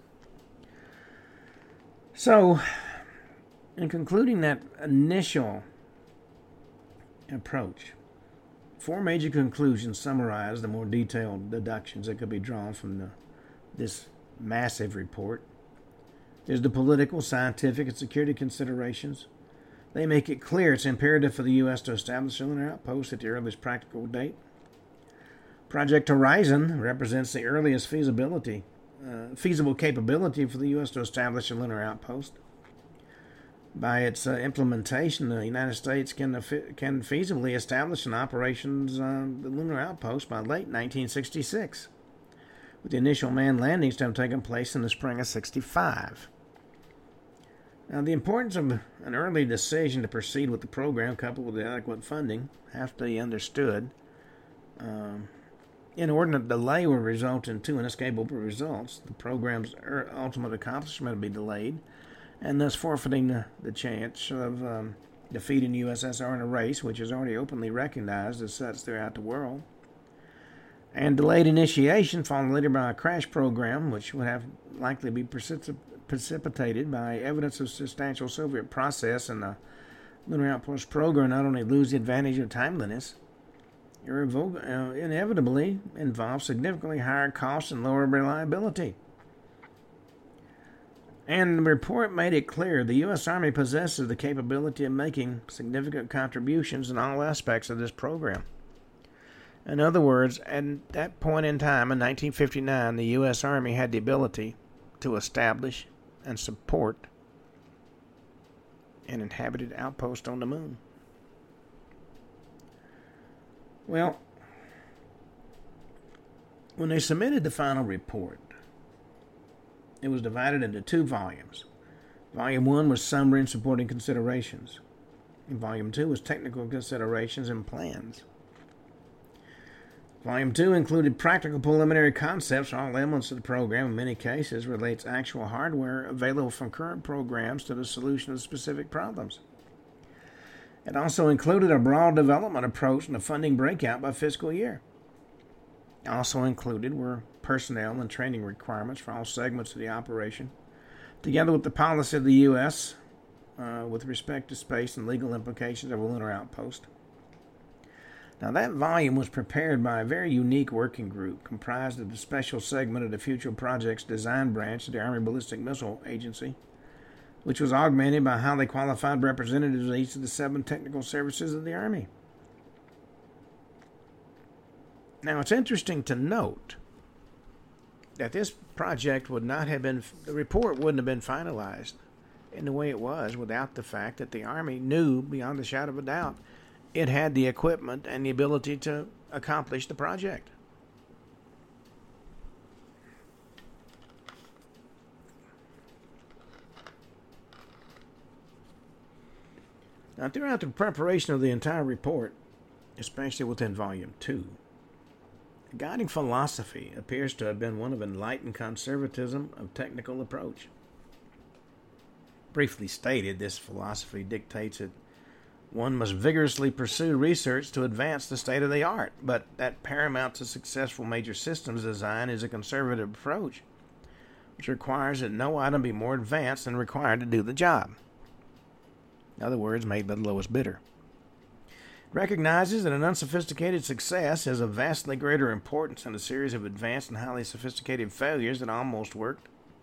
So, in concluding that initial approach, four major conclusions summarize the more detailed deductions that could be drawn from the, this massive report. There's the political, scientific, and security considerations. They make it clear it's imperative for the U S to establish a lunar outpost at the earliest practical date. Project Horizon represents the earliest feasibility, uh, feasible capability for the U S to establish a lunar outpost. By its uh, implementation, the United States can uh, can feasibly establish an operations uh, the lunar outpost by late nineteen sixty-six, with the initial manned landings to have taken place in the spring of sixty-five. Now, the importance of an early decision to proceed with the program, coupled with adequate funding, have to be understood. Um, inordinate delay will result in two inescapable results: the program's ultimate accomplishment will be delayed, and thus forfeiting the, the chance of um, defeating the U S S R in a race which is already openly recognized as such throughout the world. And delayed initiation, followed later by a crash program, which would have likely be precip- precipitated by evidence of substantial Soviet process and the lunar outpost program, not only lose the advantage of timeliness, inevitably involve significantly higher costs and lower reliability. And the report made it clear the U S. Army possesses the capability of making significant contributions in all aspects of this program. In other words, at that point in time, in nineteen fifty-nine, the U S. Army had the ability to establish and support an inhabited outpost on the moon. Well, when they submitted the final report, it was divided into two volumes. Volume one was summary and supporting considerations. And volume two was technical considerations and plans. Volume two included practical preliminary concepts for all elements of the program. In many cases, relates actual hardware available from current programs to the solution of specific problems. It also included a broad development approach and a funding breakout by fiscal year. Also included were personnel and training requirements for all segments of the operation, together with the policy of the U S uh, with respect to space and legal implications of a lunar outpost. Now, that volume was prepared by a very unique working group comprised of the special segment of the Future Projects Design Branch of the Army Ballistic Missile Agency, which was augmented by highly qualified representatives of each of the seven technical services of the Army. Now, it's interesting to note that this project would not have been, the report wouldn't have been finalized in the way it was without the fact that the Army knew, beyond a shadow of a doubt, it had the equipment and the ability to accomplish the project. Now, throughout the preparation of the entire report, especially within Volume two, the guiding philosophy appears to have been one of enlightened conservatism of technical approach. Briefly stated, this philosophy dictates that one must vigorously pursue research to advance the state of the art, but that paramount to successful major systems design is a conservative approach, which requires that no item be more advanced than required to do the job. In other words, made by the lowest bidder. Recognizes that an unsophisticated success has a vastly greater importance than a series of advanced and highly sophisticated failures that almost worked.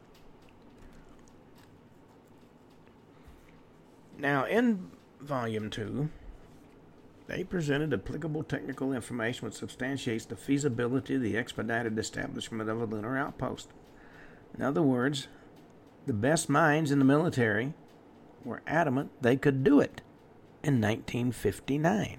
Now, in Volume two, they presented applicable technical information which substantiates the feasibility of the expedited establishment of a lunar outpost. In other words, the best minds in the military were adamant they could do it in nineteen fifty-nine.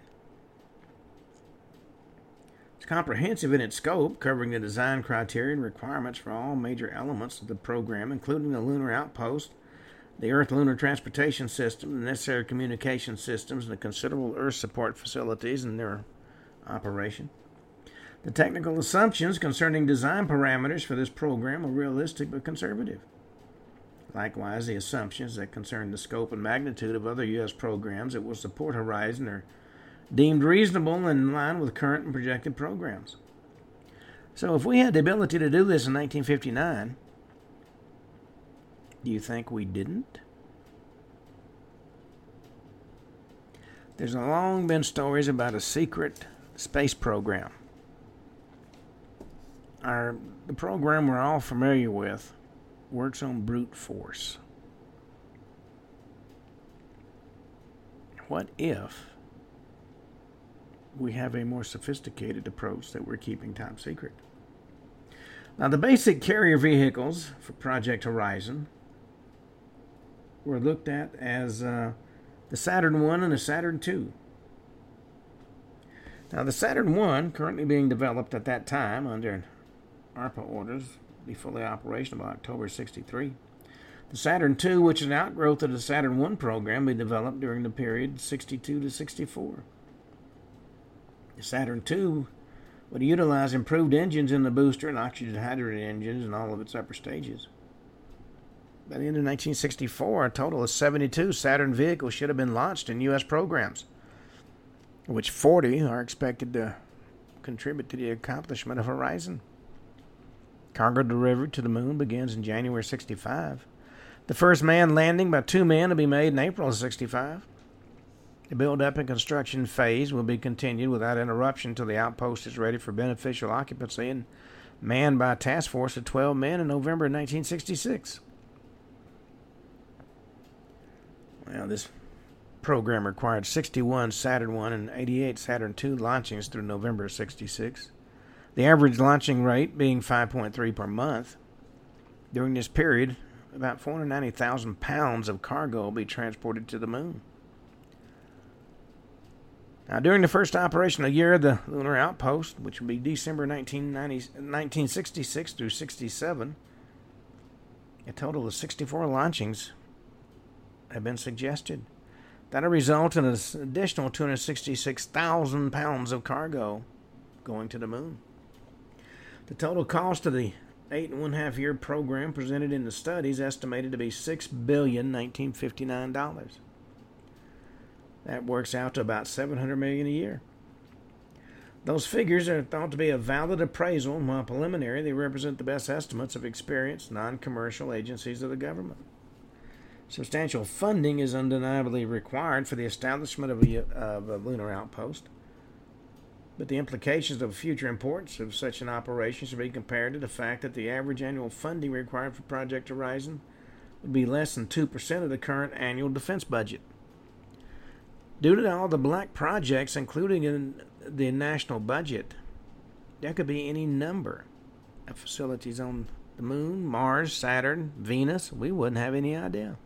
It's comprehensive in its scope, covering the design criteria and requirements for all major elements of the program, including the lunar outpost, the Earth Lunar Transportation System, the necessary communication systems, and the considerable Earth support facilities in their operation. The technical assumptions concerning design parameters for this program are realistic but conservative. Likewise, the assumptions that concern the scope and magnitude of other U S programs that will support Horizon are deemed reasonable and in line with current and projected programs. So if we had the ability to do this in nineteen fifty-nine, do you think we didn't? There's long been stories about a secret space program. Our, the program we're all familiar with works on brute force. What if we have a more sophisticated approach that we're keeping top secret? Now, the basic carrier vehicles for Project Horizon were looked at as uh, the Saturn one and the Saturn two. Now, the Saturn one, currently being developed at that time under ARPA orders, be fully operational by October sixty-three. The Saturn two, which is an outgrowth of the Saturn one program, be developed during the period sixty-two to sixty-four. The Saturn two would utilize improved engines in the booster and oxygen hydrogen engines in all of its upper stages. By the end of nineteen sixty-four, a total of seventy-two Saturn vehicles should have been launched in U S programs, of which forty are expected to contribute to the accomplishment of Horizon. Cargo delivery to the moon begins in January sixty-five. The first manned landing by two men will be made in April of sixty-five. The build-up and construction phase will be continued without interruption until the outpost is ready for beneficial occupancy and manned by a task force of twelve men in November nineteen sixty-six. Well, this program required sixty-one Saturn one and eighty-eight Saturn two launchings through November of sixty-six, the average launching rate being five point three per month. During this period, about four hundred ninety thousand pounds of cargo will be transported to the moon. Now, during the first operational year of the lunar outpost, which will be December nineteen sixty-six through sixty-seven, a total of sixty-four launchings have been suggested. That'll result in an additional two hundred sixty-six thousand pounds of cargo going to the moon. The total cost of the eight and one half year program presented in the study is estimated to be six billion nineteen fifty-nine dollars. That works out to about seven hundred million dollars a year. Those figures are thought to be a valid appraisal, and while preliminary, they represent the best estimates of experienced, non-commercial agencies of the government. Substantial funding is undeniably required for the establishment of a, of a lunar outpost, but the implications of future importance of such an operation should be compared to the fact that the average annual funding required for Project Horizon would be less than two percent of the current annual defense budget. Due to all the black projects, including in the national budget, there could be any number of facilities on the moon, Mars, Saturn, Venus. We wouldn't have any idea.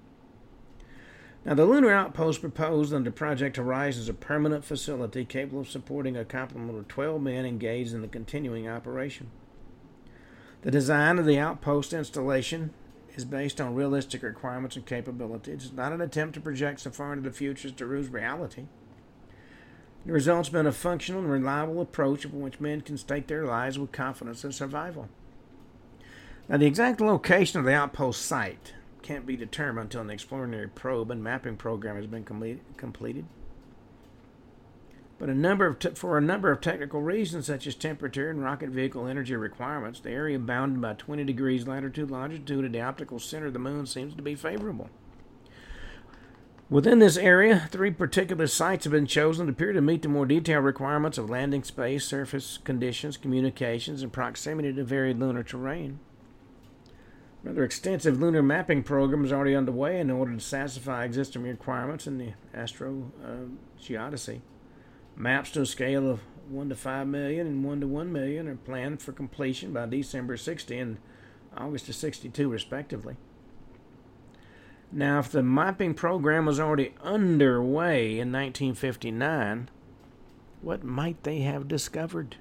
Now, the lunar outpost proposed under Project Horizon is a permanent facility capable of supporting a complement of twelve men engaged in the continuing operation. The design of the outpost installation is based on realistic requirements and capabilities. It's not an attempt to project so far into the future as to ruse reality. The result's been a functional and reliable approach upon which men can stake their lives with confidence in survival. Now, the exact location of the outpost site can't be determined until an exploratory probe and mapping program has been com- completed. But a number of te- for a number of technical reasons, such as temperature and rocket vehicle energy requirements, the area bounded by twenty degrees latitude longitude at the optical center of the moon seems to be favorable. Within this area, three particular sites have been chosen that appear to meet the more detailed requirements of landing space, surface conditions, communications, and proximity to varied lunar terrain. Rather extensive lunar mapping program is already underway in order to satisfy existing requirements in the Astro uh, Geodesy. Maps to a scale of one to five million and one to one million are planned for completion by December sixty and August of sixty-two, respectively. Now, if the mapping program was already underway in nineteen fifty-nine, what might they have discovered?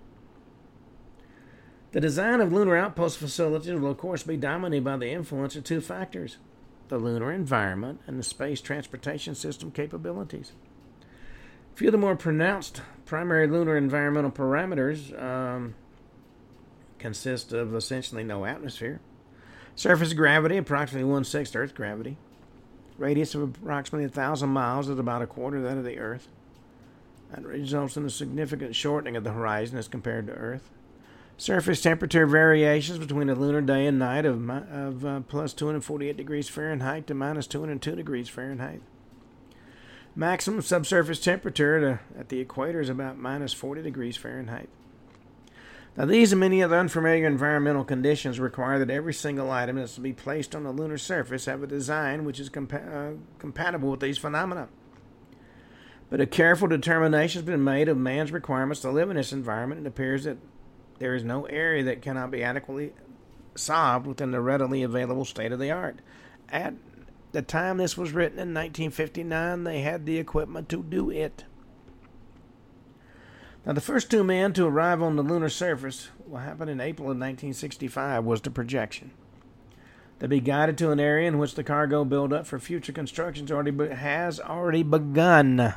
The design of lunar outpost facilities will, of course, be dominated by the influence of two factors: the lunar environment and the space transportation system capabilities. A few of the more pronounced primary lunar environmental parameters um, consist of essentially no atmosphere, surface gravity approximately one-sixth Earth gravity, radius of approximately one thousand miles is about a quarter of that of the Earth. That results in a significant shortening of the horizon as compared to Earth. Surface temperature variations between a lunar day and night of, of uh, plus two hundred forty-eight degrees Fahrenheit to minus two hundred two degrees Fahrenheit. Maximum subsurface temperature to, at the equator is about minus forty degrees Fahrenheit. Now, these and many other unfamiliar environmental conditions require that every single item that's to be placed on the lunar surface have a design which is compa- uh, compatible with these phenomena. But a careful determination has been made of man's requirements to live in this environment. It appears that there is no area that cannot be adequately solved within the readily available state-of-the-art. At the time this was written in nineteen fifty-nine, they had the equipment to do it. Now, the first two men to arrive on the lunar surface, what happened in April of nineteen sixty-five, was the projection. They'll be guided to an area in which the cargo buildup for future constructions already be- has already begun.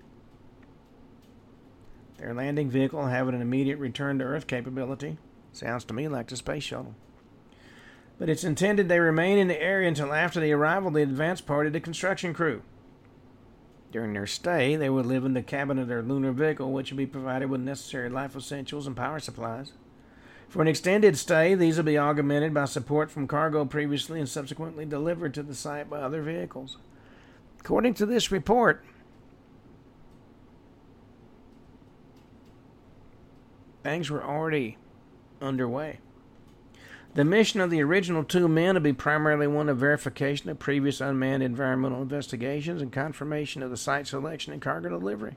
Their landing vehicle having an immediate return to Earth capability. Sounds to me like the space shuttle. But it's intended they remain in the area until after the arrival of the advance party of the construction crew. During their stay, they would live in the cabin of their lunar vehicle, which would be provided with necessary life essentials and power supplies. For an extended stay, these will be augmented by support from cargo previously and subsequently delivered to the site by other vehicles. According to this report, things were already underway. The mission of the original two men would be primarily one of verification of previous unmanned environmental investigations and confirmation of the site selection and cargo delivery.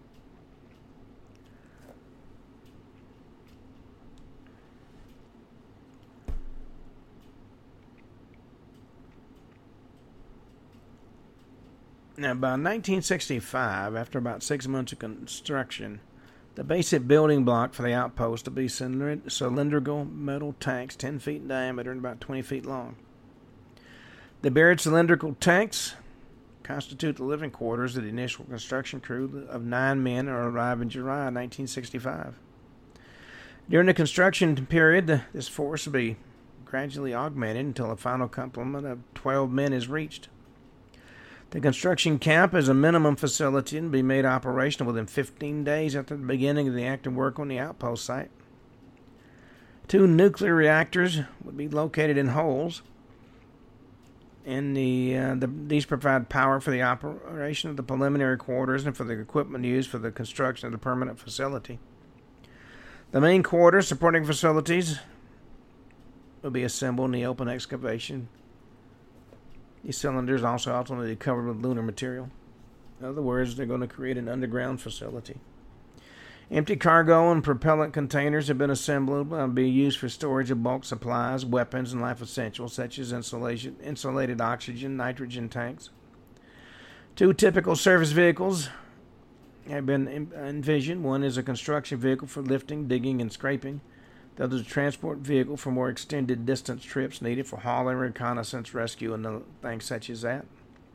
Now, by nineteen sixty-five, after about six months of construction, the basic building block for the outpost would be cylindrical metal tanks ten feet in diameter and about twenty feet long. The buried cylindrical tanks constitute the living quarters of the initial construction crew of nine men who arrived in July nineteen sixty-five. During the construction period, this force will be gradually augmented until a final complement of twelve men is reached. The construction camp is a minimum facility and be made operational within fifteen days after the beginning of the active work on the outpost site. Two nuclear reactors would be located in holes, and the, uh, the these provide power for the operation of the preliminary quarters and for the equipment used for the construction of the permanent facility. The main quarters supporting facilities will be assembled in the open excavation. These cylinders also ultimately covered with lunar material. In other words, they're going to create an underground facility. Empty cargo and propellant containers have been assembled and be used for storage of bulk supplies, weapons, and life essentials such as insulation, insulated oxygen, nitrogen tanks. Two typical service vehicles have been envisioned. One is a construction vehicle for lifting, digging, and scraping. The other is a transport vehicle for more extended distance trips needed for hauling, reconnaissance, rescue, and things such as that.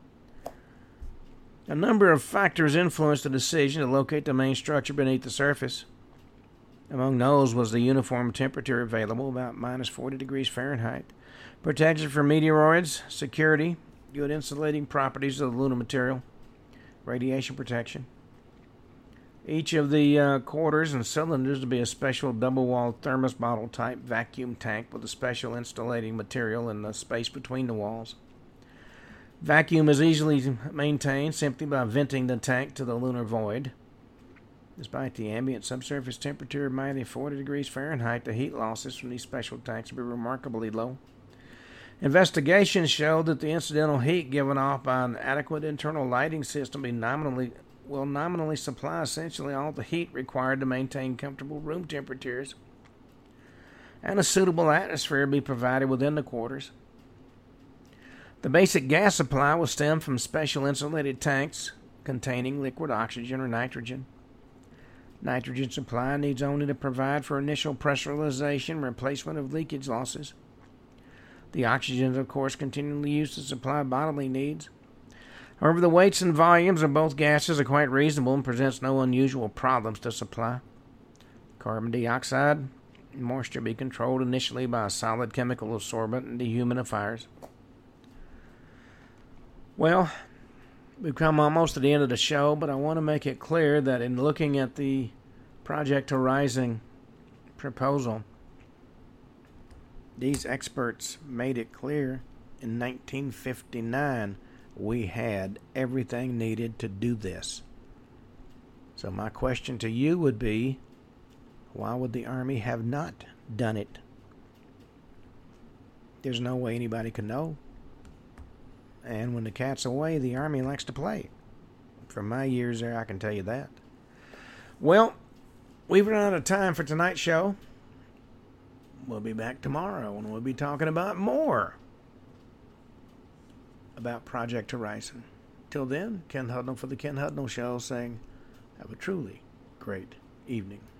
A number of factors influenced the decision to locate the main structure beneath the surface. Among those was the uniform temperature available, about minus forty degrees Fahrenheit, protection from meteoroids, security, good insulating properties of the lunar material, radiation protection. Each of the uh, quarters and cylinders will be a special double-walled thermos bottle type vacuum tank with a special insulating material in the space between the walls. Vacuum is easily maintained simply by venting the tank to the lunar void. Despite the ambient subsurface temperature of minus forty degrees Fahrenheit, the heat losses from these special tanks will be remarkably low. Investigations show that the incidental heat given off by an adequate internal lighting system will be nominally will nominally supply essentially all the heat required to maintain comfortable room temperatures, and a suitable atmosphere will be provided within the quarters. The basic gas supply will stem from special insulated tanks containing liquid oxygen or nitrogen. Nitrogen supply needs only to provide for initial pressurization and replacement of leakage losses. The oxygen is, of course, continually used to supply bodily needs. However, the weights and volumes of both gases are quite reasonable and presents no unusual problems to supply. Carbon dioxide and moisture be controlled initially by a solid chemical absorbent and dehumidifiers. Well, we've come almost to the end of the show, but I want to make it clear that in looking at the Project Horizon proposal, these experts made it clear in nineteen fifty-nine we had everything needed to do this. So my question to you would be, why would the Army have not done it? There's no way anybody can know. And when the cat's away, the Army likes to play. From my years there, I can tell you that. Well, we've run out of time for tonight's show. We'll be back tomorrow, and we'll be talking about more about Project Horizon. Till then, Ken Hudnall for the Ken Hudnall Show saying, have a truly great evening.